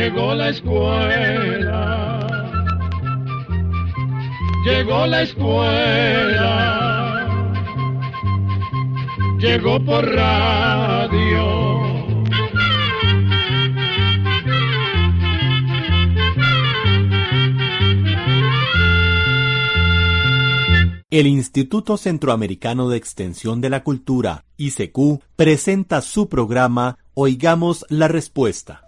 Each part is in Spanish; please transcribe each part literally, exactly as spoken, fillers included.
Llegó la escuela, llegó la escuela, llegó por radio. El Instituto Centroamericano de Extensión de la Cultura, I C Q, presenta su programa Oigamos la Respuesta.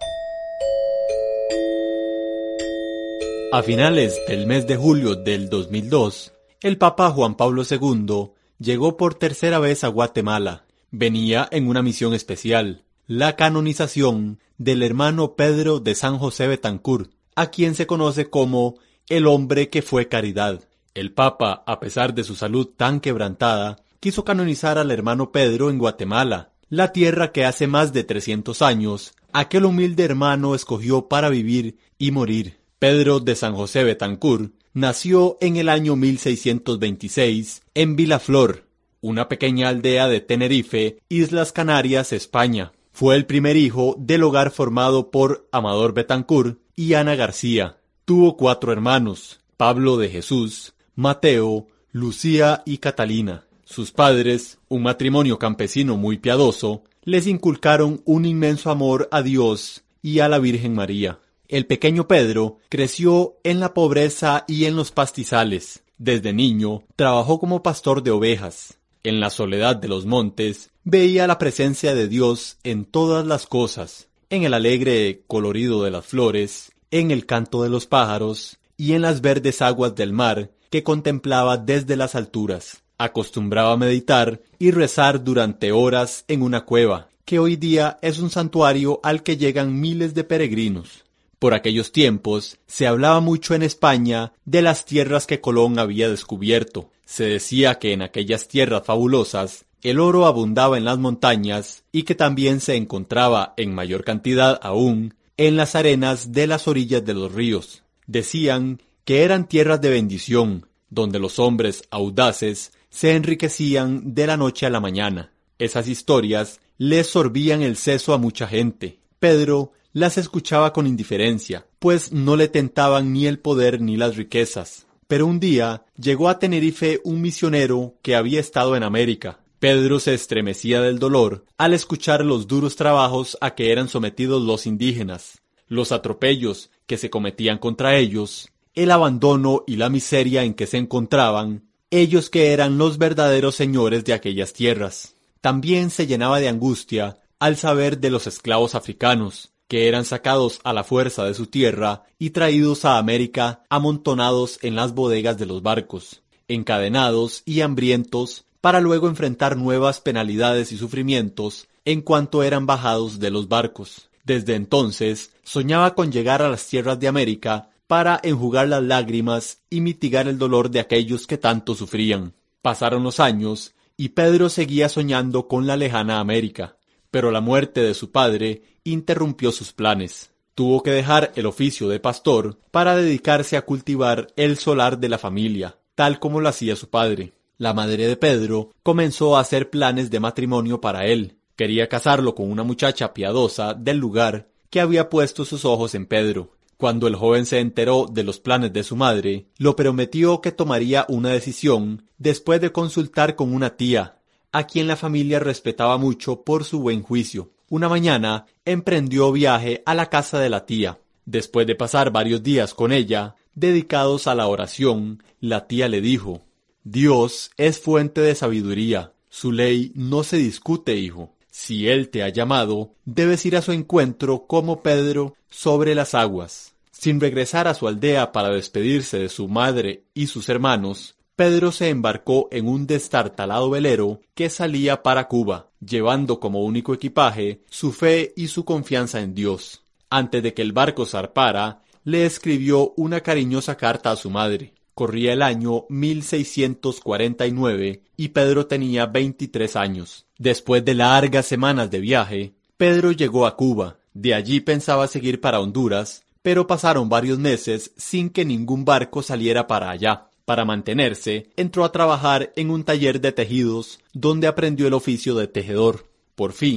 A finales del mes de julio del dos mil dos, el Papa Juan Pablo segundo llegó por tercera vez a Guatemala. Venía en una misión especial, la canonización del hermano Pedro de San José Betancourt, a quien se conoce como el hombre que fue caridad. El Papa, a pesar de su salud tan quebrantada, quiso canonizar al hermano Pedro en Guatemala, la tierra que hace más de trescientos años aquel humilde hermano escogió para vivir y morir. Pedro de San José Betancourt nació en el año mil seiscientos veintiséis en Vilaflor, una pequeña aldea de Tenerife, Islas Canarias, España. Fue el primer hijo del hogar formado por Amador Betancourt y Ana García. Tuvo cuatro hermanos: Pablo de Jesús, Mateo, Lucía y Catalina. Sus padres, un matrimonio campesino muy piadoso, les inculcaron un inmenso amor a Dios y a la Virgen María. El pequeño Pedro creció en la pobreza y en los pastizales. Desde niño trabajó como pastor de ovejas. En la soledad de los montes veía la presencia de Dios en todas las cosas, en el alegre colorido de las flores, en el canto de los pájaros y en las verdes aguas del mar que contemplaba desde las alturas. Acostumbraba a meditar y rezar durante horas en una cueva, que hoy día es un santuario al que llegan miles de peregrinos. Por aquellos tiempos se hablaba mucho en España de las tierras que Colón había descubierto. Se decía que en aquellas tierras fabulosas el oro abundaba en las montañas y que también se encontraba en mayor cantidad aún en las arenas de las orillas de los ríos. Decían que eran tierras de bendición, donde los hombres audaces se enriquecían de la noche a la mañana. Esas historias les sorbían el seso a mucha gente. Pedro las escuchaba con indiferencia, pues no le tentaban ni el poder ni las riquezas. Pero un día llegó a Tenerife un misionero que había estado en América. Pedro se estremecía del dolor al escuchar los duros trabajos a que eran sometidos los indígenas, los atropellos que se cometían contra ellos, el abandono y la miseria en que se encontraban, ellos que eran los verdaderos señores de aquellas tierras. También se llenaba de angustia al saber de los esclavos africanos, que eran sacados a la fuerza de su tierra y traídos a América amontonados en las bodegas de los barcos, encadenados y hambrientos, para luego enfrentar nuevas penalidades y sufrimientos en cuanto eran bajados de los barcos. Desde entonces soñaba con llegar a las tierras de América para enjugar las lágrimas y mitigar el dolor de aquellos que tanto sufrían. Pasaron los años y Pedro seguía soñando con la lejana América, pero la muerte de su padre interrumpió sus planes. Tuvo que dejar el oficio de pastor para dedicarse a cultivar el solar de la familia, tal como lo hacía su padre. La madre de Pedro comenzó a hacer planes de matrimonio para él. Quería casarlo con una muchacha piadosa del lugar que había puesto sus ojos en Pedro. Cuando el joven se enteró de los planes de su madre, lo prometió que tomaría una decisión después de consultar con una tía, a quien la familia respetaba mucho por su buen juicio. Una mañana emprendió viaje a la casa de la tía. Después de pasar varios días con ella, dedicados a la oración, la tía le dijo: «Dios es fuente de sabiduría. Su ley no se discute, hijo. Si Él te ha llamado, debes ir a su encuentro como Pedro sobre las aguas». Sin regresar a su aldea para despedirse de su madre y sus hermanos, Pedro se embarcó en un destartalado velero que salía para Cuba, llevando como único equipaje su fe y su confianza en Dios. Antes de que el barco zarpara, le escribió una cariñosa carta a su madre. Corría el año mil seiscientos cuarenta y nueve y Pedro tenía veintitrés años. Después de largas semanas de viaje, Pedro llegó a Cuba. De allí pensaba seguir para Honduras, pero pasaron varios meses sin que ningún barco saliera para allá. Para mantenerse, entró a trabajar en un taller de tejidos, donde aprendió el oficio de tejedor. Por fin,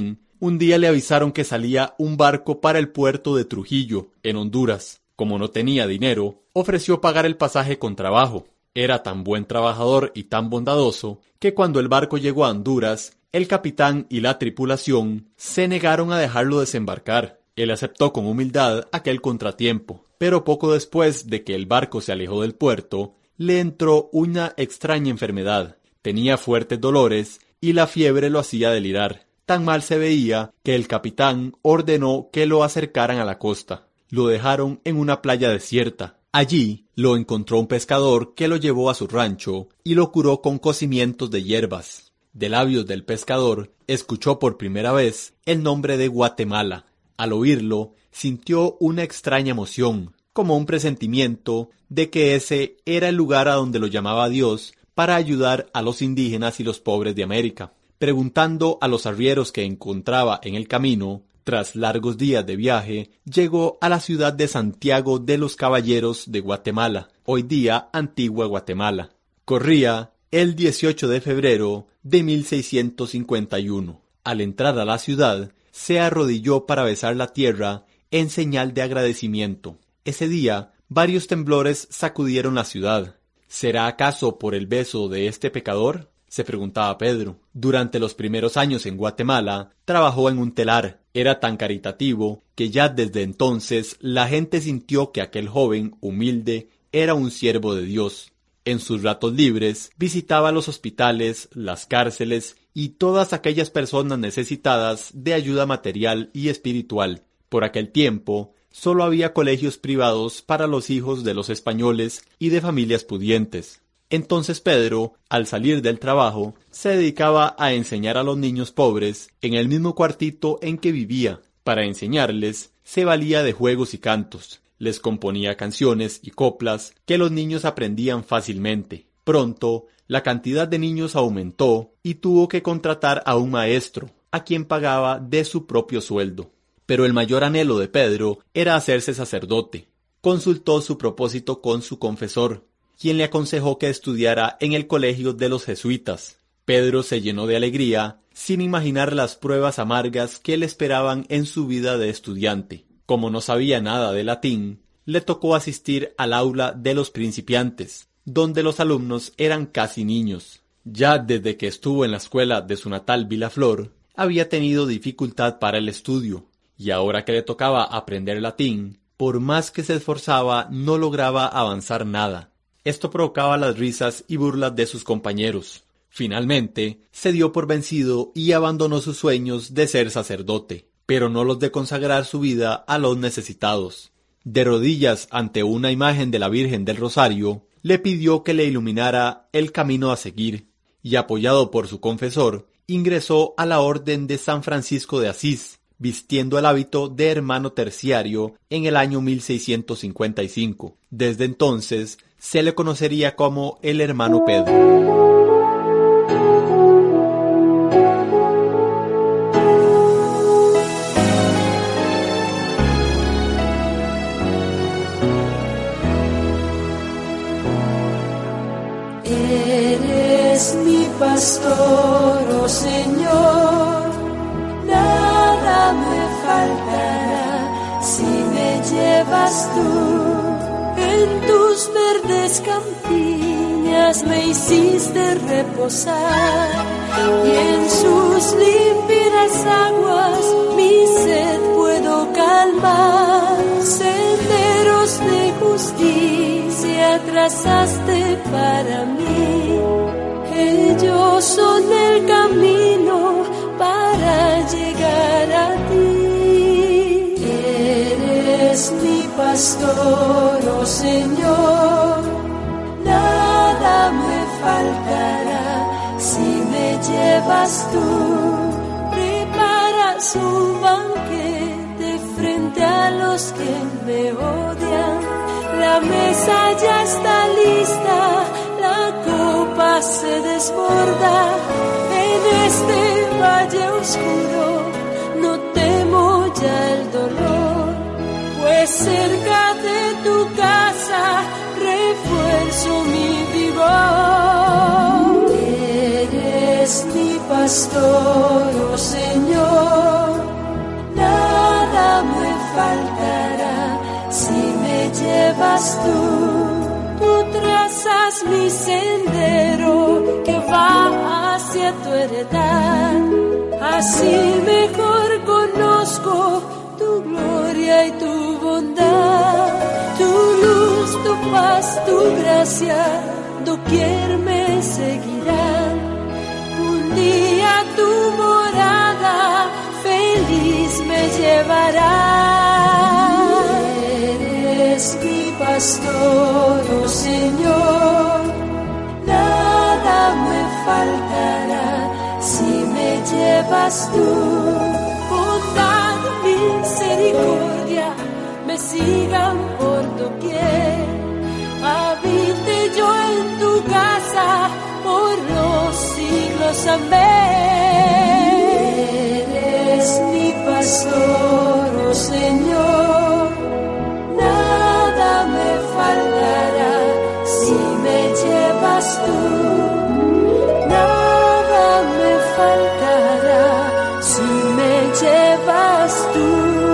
Un día le avisaron que salía un barco para el puerto de Trujillo, en Honduras. Como no tenía dinero, ofreció pagar el pasaje con trabajo. Era tan buen trabajador y tan bondadoso que cuando el barco llegó a Honduras, el capitán y la tripulación se negaron a dejarlo desembarcar. Él aceptó con humildad aquel contratiempo, pero poco después de que el barco se alejó del puerto, le entró una extraña enfermedad. Tenía fuertes dolores y la fiebre lo hacía delirar. Tan mal se veía que el capitán ordenó que lo acercaran a la costa. Lo dejaron en una playa desierta. Allí lo encontró un pescador que lo llevó a su rancho y lo curó con cocimientos de hierbas. De labios del pescador escuchó por primera vez el nombre de Guatemala. Al oírlo, sintió una extraña emoción, como un presentimiento de que ese era el lugar a donde lo llamaba Dios para ayudar a los indígenas y los pobres de América. Preguntando a los arrieros que encontraba en el camino, tras largos días de viaje, llegó a la ciudad de Santiago de los Caballeros de Guatemala, hoy día Antigua Guatemala. Corría el dieciocho de febrero de mil seiscientos cincuenta y uno. Al entrar a la ciudad, se arrodilló para besar la tierra en señal de agradecimiento. Ese día, varios temblores sacudieron la ciudad. ¿Será acaso por el beso de este pecador?, se preguntaba Pedro. Durante los primeros años en Guatemala, trabajó en un telar. Era tan caritativo que ya desde entonces la gente sintió que aquel joven humilde era un siervo de Dios. En sus ratos libres, visitaba los hospitales, las cárceles y todas aquellas personas necesitadas de ayuda material y espiritual. Por aquel tiempo, solo había colegios privados para los hijos de los españoles y de familias pudientes. Entonces Pedro, al salir del trabajo, se dedicaba a enseñar a los niños pobres en el mismo cuartito en que vivía. Para enseñarles, se valía de juegos y cantos. Les componía canciones y coplas que los niños aprendían fácilmente. Pronto, la cantidad de niños aumentó y tuvo que contratar a un maestro, a quien pagaba de su propio sueldo. Pero el mayor anhelo de Pedro era hacerse sacerdote. Consultó su propósito con su confesor, quien le aconsejó que estudiara en el colegio de los jesuitas. Pedro se llenó de alegría, sin imaginar las pruebas amargas que le esperaban en su vida de estudiante. Como no sabía nada de latín, le tocó asistir al aula de los principiantes, donde los alumnos eran casi niños. Ya desde que estuvo en la escuela de su natal Vilaflor, había tenido dificultad para el estudio, y ahora que le tocaba aprender latín, por más que se esforzaba, no lograba avanzar nada. Esto provocaba las risas y burlas de sus compañeros. Finalmente, se dio por vencido y abandonó sus sueños de ser sacerdote, pero no los de consagrar su vida a los necesitados. De rodillas ante una imagen de la Virgen del Rosario, le pidió que le iluminara el camino a seguir, y apoyado por su confesor, ingresó a la Orden de San Francisco de Asís, vistiendo el hábito de hermano terciario en el año mil seiscientos cincuenta y cinco. Desde entonces, se le conocería como el hermano Pedro. Eres mi pastor, oh Señor, nada me faltará si me llevas tú. En tus verdes campiñas me hiciste reposar, y en sus límpidas aguas mi sed puedo calmar. Senderos de justicia trazaste para mí, ellos son el camino para llegar a ti. Eres mi pastor, oh Señor, nada me faltará si me llevas tú. Preparas un banquete frente a los que me odian, la mesa ya está lista, la copa se desborda. En este valle oscuro no temo ya el dolor, pues cerca de tu casa refuerzo mi vigor. Eres mi pastor, oh Señor, llevas tú, tú trazas mi sendero que va hacia tu heredad. Así mejor conozco tu gloria y tu bondad, tu luz, tu paz, tu gracia, doquier me seguirán. Un día tu morada feliz me llevará. Eres mi pastor, oh Señor, nada me faltará si me llevas tú. Bondad, misericordia me sigan por doquier. Habite yo en tu casa por los siglos, amén. Eres mi pastor, oh Señor, nada me faltará si me llevas tú. Nada me faltará si me llevas tú.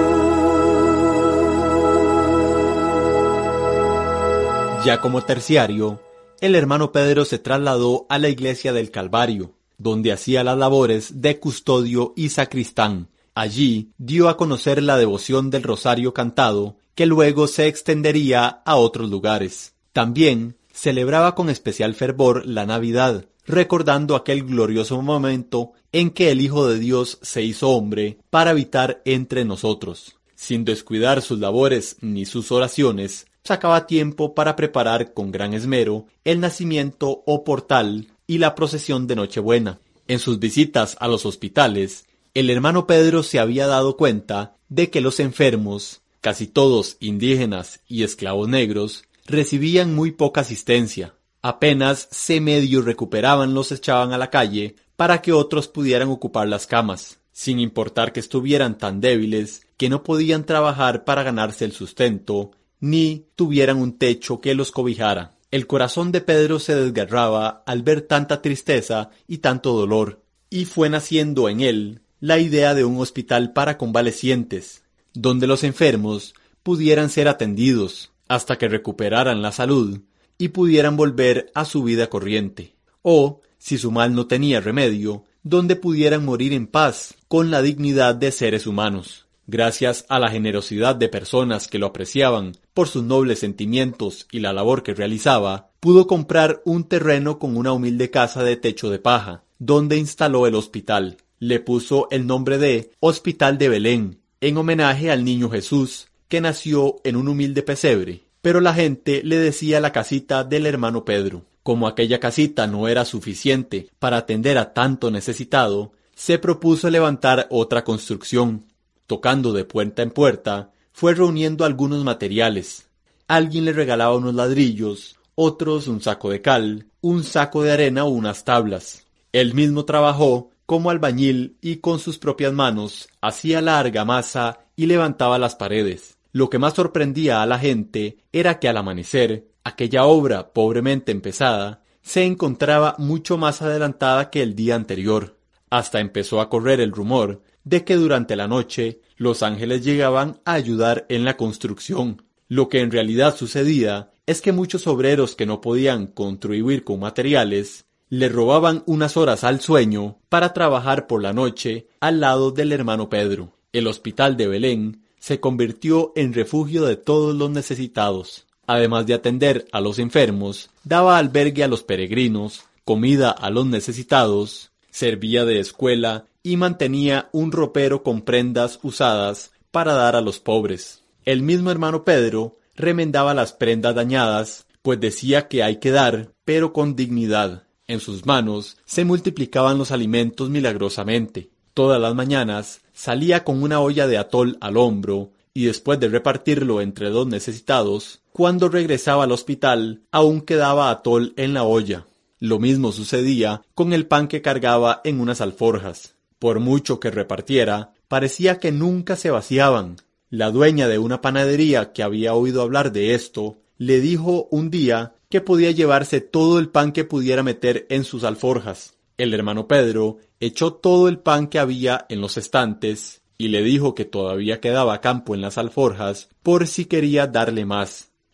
Ya como terciario, el hermano Pedro se trasladó a la iglesia del Calvario, donde hacía las labores de custodio y sacristán. Allí dio a conocer la devoción del rosario cantado, que luego se extendería a otros lugares. También celebraba con especial fervor la Navidad, recordando aquel glorioso momento en que el Hijo de Dios se hizo hombre para habitar entre nosotros. Sin descuidar sus labores ni sus oraciones, sacaba tiempo para preparar con gran esmero el nacimiento o portal y la procesión de Nochebuena. En sus visitas a los hospitales, el hermano Pedro se había dado cuenta de que los enfermos, casi todos indígenas y esclavos negros, recibían muy poca asistencia. Apenas se medio recuperaban los echaban a la calle para que otros pudieran ocupar las camas, sin importar que estuvieran tan débiles que no podían trabajar para ganarse el sustento, ni tuvieran un techo que los cobijara. El corazón de Pedro se desgarraba al ver tanta tristeza y tanto dolor, y fue naciendo en él la idea de un hospital para convalecientes, donde los enfermos pudieran ser atendidos hasta que recuperaran la salud y pudieran volver a su vida corriente, o, si su mal no tenía remedio, donde pudieran morir en paz con la dignidad de seres humanos. Gracias a la generosidad de personas que lo apreciaban por sus nobles sentimientos y la labor que realizaba, pudo comprar un terreno con una humilde casa de techo de paja, donde instaló el hospital. Le puso el nombre de Hospital de Belén, en homenaje al niño Jesús, que nació en un humilde pesebre, pero la gente le decía la casita del hermano Pedro. Como aquella casita no era suficiente para atender a tanto necesitado, se propuso levantar otra construcción. Tocando de puerta en puerta, fue reuniendo algunos materiales. Alguien le regalaba unos ladrillos, otros un saco de cal, un saco de arena o unas tablas. Él mismo trabajó como albañil y con sus propias manos hacía la argamasa y levantaba las paredes. Lo que más sorprendía a la gente era que al amanecer, aquella obra pobremente empezada se encontraba mucho más adelantada que el día anterior. Hasta empezó a correr el rumor de que durante la noche los ángeles llegaban a ayudar en la construcción. Lo que en realidad sucedía es que muchos obreros que no podían contribuir con materiales le robaban unas horas al sueño para trabajar por la noche al lado del hermano Pedro. El hospital de Belén se convirtió en refugio de todos los necesitados. Además de atender a los enfermos, daba albergue a los peregrinos, comida a los necesitados, servía de escuela y mantenía un ropero con prendas usadas para dar a los pobres. El mismo hermano Pedro remendaba las prendas dañadas, pues decía que hay que dar, pero con dignidad. En sus manos se multiplicaban los alimentos milagrosamente. Todas las mañanas salía con una olla de atol al hombro y después de repartirlo entre los necesitados, cuando regresaba al hospital aún quedaba atol en la olla. Lo mismo sucedía con el pan que cargaba en unas alforjas. Por mucho que repartiera, parecía que nunca se vaciaban. La dueña de una panadería que había oído hablar de esto, le dijo un día que podía llevarse todo el pan que pudiera meter en sus alforjas. El hermano Pedro echó todo el pan que había en los estantes y le dijo que todavía quedaba campo en las alforjas por si quería darle más.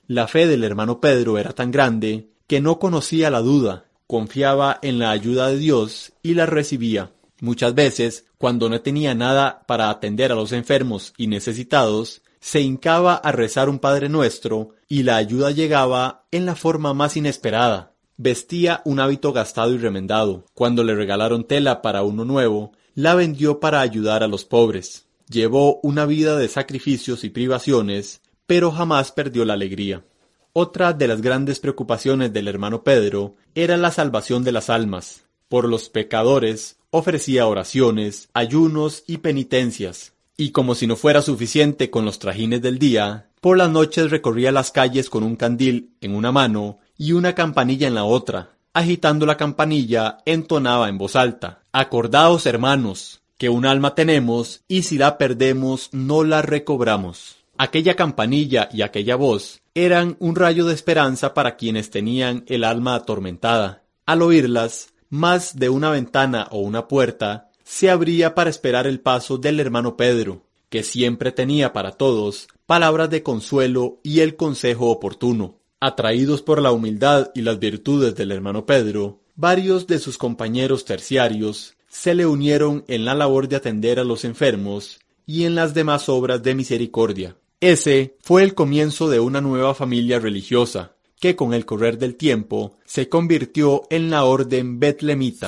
La fe del hermano Pedro era tan grande que no conocía la duda, confiaba en la ayuda de Dios y la recibía. Muchas veces, cuando no tenía nada para atender a los enfermos y necesitados, se hincaba a rezar un Padre Nuestro y la ayuda llegaba en la forma más inesperada. Vestía un hábito gastado y remendado. Cuando le regalaron tela para uno nuevo, la vendió para ayudar a los pobres. Llevó una vida de sacrificios y privaciones, pero jamás perdió la alegría. Otra de las grandes preocupaciones del hermano Pedro era la salvación de las almas. Por los pecadores ofrecía oraciones, ayunos y penitencias. Y como si no fuera suficiente con los trajines del día, por las noches recorría las calles con un candil en una mano y una campanilla en la otra. Agitando la campanilla, entonaba en voz alta: «Acordaos, hermanos, que un alma tenemos y si la perdemos no la recobramos». Aquella campanilla y aquella voz eran un rayo de esperanza para quienes tenían el alma atormentada. Al oírlas, más de una ventana o una puerta se abría para esperar el paso del hermano Pedro, que siempre tenía para todos palabras de consuelo y el consejo oportuno. Atraídos por la humildad y las virtudes del hermano Pedro, varios de sus compañeros terciarios se le unieron en la labor de atender a los enfermos y en las demás obras de misericordia. Ese fue el comienzo de una nueva familia religiosa, que con el correr del tiempo se convirtió en la orden betlemita.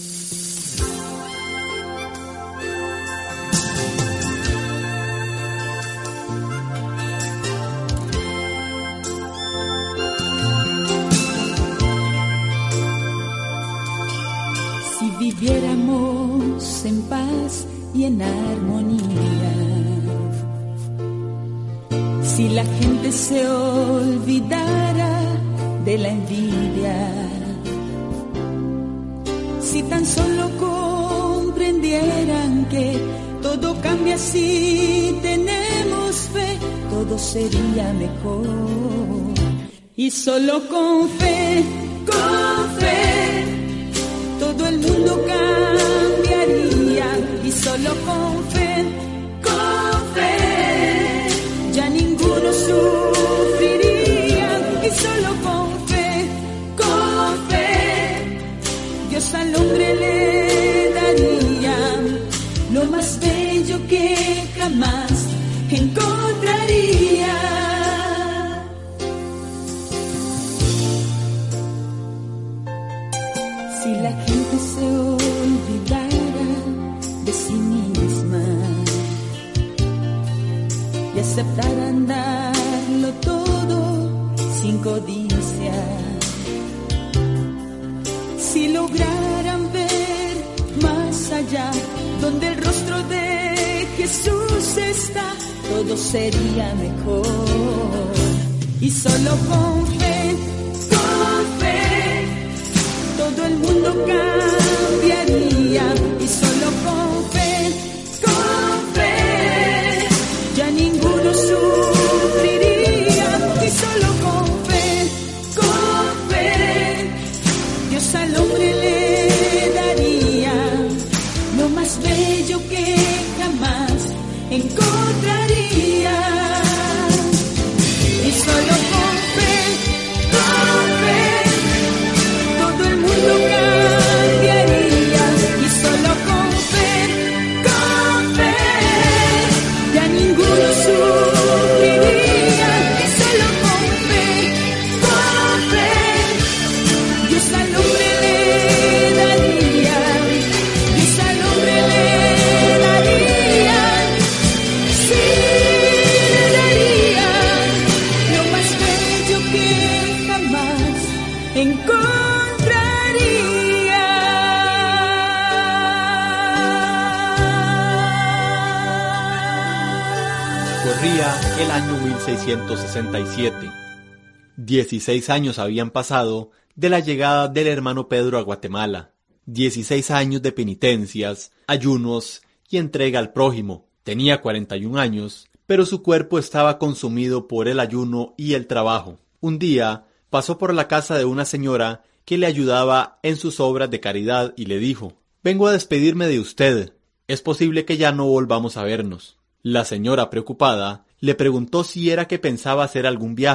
Si viviéramos en paz y en armonía, si la gente se olvidara de la envidia, si tan solo comprendieran que todo cambia si tenemos fe, todo sería mejor. Y solo con fe, con fe, todo el mundo cambiaría. Y solo con fe, con fe, ya ninguno sufriría. Y solo con fe, con fe, Dios al hombre le daría lo más bello que jamás encontraría. Si la gente se olvidara de sí misma y aceptaran darlo todo sin codicia, si lograran ver más allá donde el rostro de Jesús está, todo sería mejor. Y solo con fe, con fe, todo el mundo cambiaría. Y solo con fe, con fe, ya ninguno sufriría. Y solo con fe, con fe, Dios al hombre le daría lo más bello que jamás encontraría. Y solo con fe, con fe, todo el mundo cambiaría. Y solo con fe, con fe, ya ninguno sufriría. Y solo con fe, con fe, Dios al hombre le daría, Dios al hombre le daría, sí le daría lo más bello que jamás encontraría. Corría el año mil seiscientos sesenta y siete. Dieciséis años habían pasado de la llegada del hermano Pedro a Guatemala. Dieciséis años de penitencias, ayunos y entrega al prójimo. Tenía cuarenta y un años, pero su cuerpo estaba consumido por el ayuno y el trabajo. Un día pasó por la casa de una señora que le ayudaba en sus obras de caridad y le dijo: «Vengo a despedirme de usted. Es posible que ya no volvamos a vernos». La señora, preocupada, le preguntó si era que pensaba hacer algún viaje.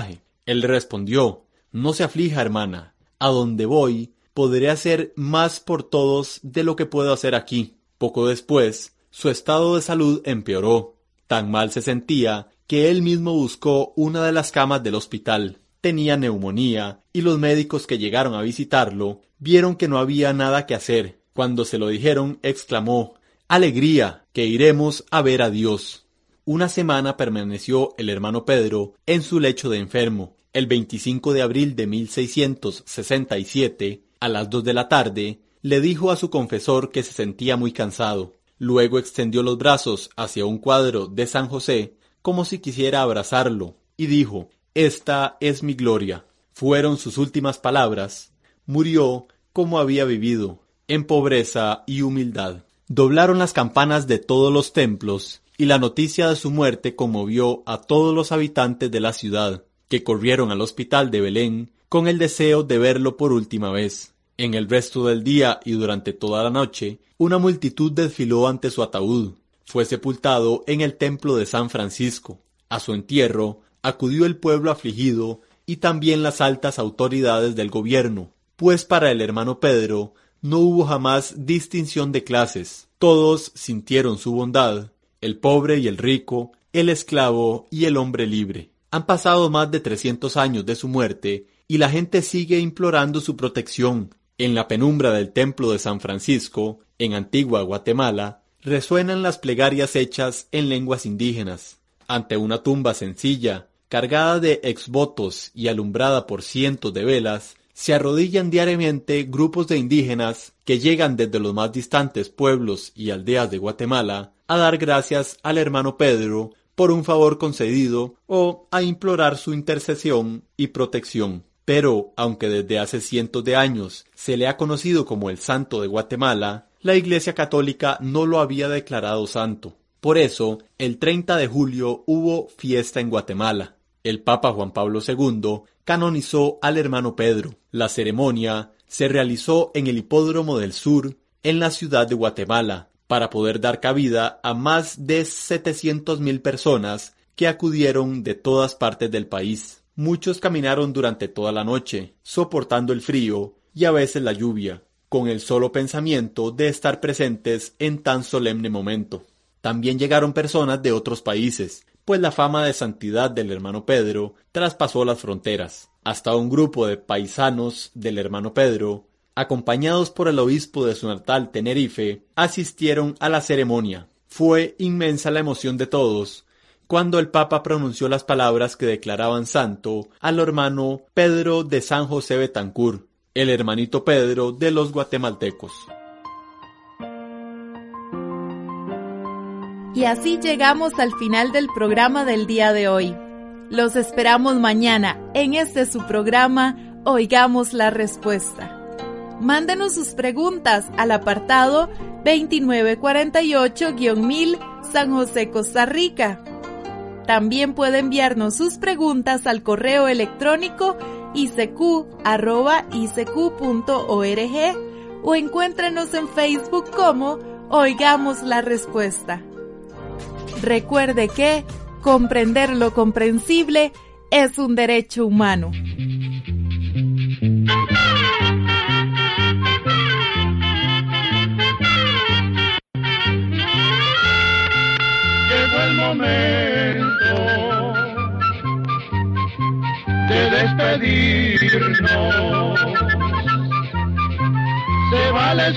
Él le respondió: «No se aflija, hermana. A donde voy, podré hacer más por todos de lo que puedo hacer aquí». Poco después, su estado de salud empeoró. Tan mal se sentía que él mismo buscó una de las camas del hospital. Tenía neumonía y los médicos que llegaron a visitarlo vieron que no había nada que hacer. Cuando se lo dijeron, exclamó: «¡Alegría, que iremos a ver a Dios!». Una semana permaneció el hermano Pedro en su lecho de enfermo. El veinticinco de abril de mil seiscientos sesenta y siete, a las dos de la tarde, le dijo a su confesor que se sentía muy cansado. Luego extendió los brazos hacia un cuadro de San José como si quisiera abrazarlo y dijo: «Esta es mi gloria». Fueron sus últimas palabras. Murió como había vivido, en pobreza y humildad. Doblaron las campanas de todos los templos y la noticia de su muerte conmovió a todos los habitantes de la ciudad, que corrieron al hospital de Belén con el deseo de verlo por última vez. En el resto del día y durante toda la noche, una multitud desfiló ante su ataúd. Fue sepultado en el templo de San Francisco. A su entierro acudió el pueblo afligido y también las altas autoridades del gobierno, pues para el hermano Pedro no hubo jamás distinción de clases. Todos sintieron su bondad, el pobre y el rico, el esclavo y el hombre libre. Han pasado más de trescientos años de su muerte y la gente sigue implorando su protección. En la penumbra del templo de San Francisco, en Antigua Guatemala, resuenan las plegarias hechas en lenguas indígenas. Ante una tumba sencilla, cargada de exvotos y alumbrada por cientos de velas, se arrodillan diariamente grupos de indígenas que llegan desde los más distantes pueblos y aldeas de Guatemala a dar gracias al hermano Pedro por un favor concedido o a implorar su intercesión y protección. Pero, aunque desde hace cientos de años se le ha conocido como el Santo de Guatemala, la Iglesia Católica no lo había declarado santo. Por eso, el treinta de julio hubo fiesta en Guatemala. El Papa Juan Pablo segundo canonizó al hermano Pedro. La ceremonia se realizó en el Hipódromo del Sur, en la ciudad de Guatemala, para poder dar cabida a más de setecientas mil personas que acudieron de todas partes del país. Muchos caminaron durante toda la noche, soportando el frío y a veces la lluvia, con el solo pensamiento de estar presentes en tan solemne momento. También llegaron personas de otros países, pues la fama de santidad del hermano Pedro traspasó las fronteras. Hasta un grupo de paisanos del hermano Pedro, acompañados por el obispo de su natal Tenerife, asistieron a la ceremonia. Fue inmensa la emoción de todos cuando el Papa pronunció las palabras que declaraban santo al hermano Pedro de San José Betancur, el hermanito Pedro de los guatemaltecos. Y así llegamos al final del programa del día de hoy. Los esperamos mañana en este su programa Oigamos la Respuesta. Mándenos sus preguntas al apartado veintinueve cuarenta y ocho guion mil San José, Costa Rica. También puede enviarnos sus preguntas al correo electrónico i c q arroba i c q punto org o encuéntrenos en Facebook como Oigamos la Respuesta. Recuerde que comprender lo comprensible es un derecho humano. Llegó el momento de despedirnos. Se va a la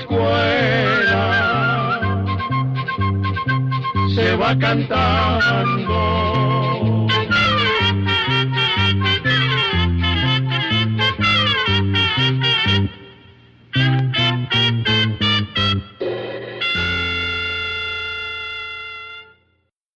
escuela, se va cantando.